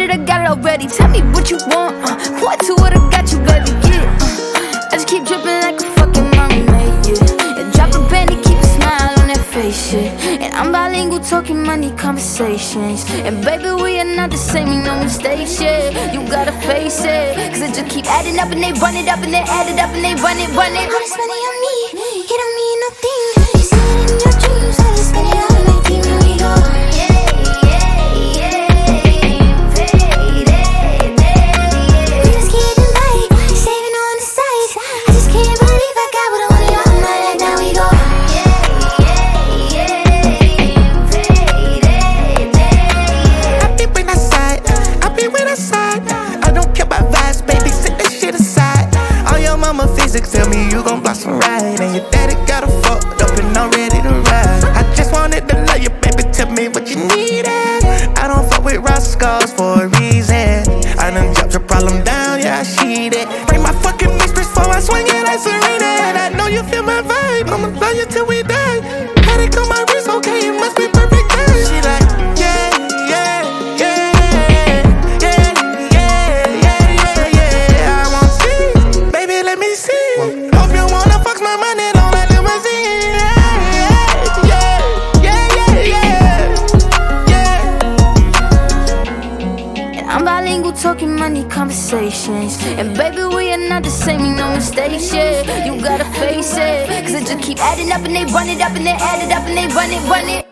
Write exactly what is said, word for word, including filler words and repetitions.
I got it already. Tell me what you want, uh, what to what I got you, baby, yeah. uh, I just keep dripping like a fucking mermaid, yeah. And drop a penny, keep a smile on that face, yeah. And I'm bilingual, talking money conversations. And baby, we are not the same, you know mistakes, yeah. You gotta face it, cause it just keep adding up and they run it up and they add it up and they run it, run it. All this money on me, it don't mean nothing. You see it in your dreams, I just spend it all on my team and we go. Tell me you gon' blossom right, and your daddy got a fucked up and I'm ready to ride. I just wanted to love you, baby, tell me what you needed. I don't fuck with rascals for a reason. I done dropped your problem down, yeah, I see that. Bring my fucking mistress before I swing it like Serena. And I know you feel my vibe, I'ma love you till we die. Had it on my wrist, okay, it must be perfect day. She like, yeah, yeah, yeah, yeah, yeah, yeah, yeah, yeah. I want see, baby, let me see. Hope you wanna fuck my money, don't let them see. Yeah, yeah, yeah, yeah, yeah, yeah. And I'm bilingual, talking money conversations. And baby, we are not the same, you know mistakes, yeah. You gotta face it, cause it just keep adding up and they run it up and they add it up and they run it, run it.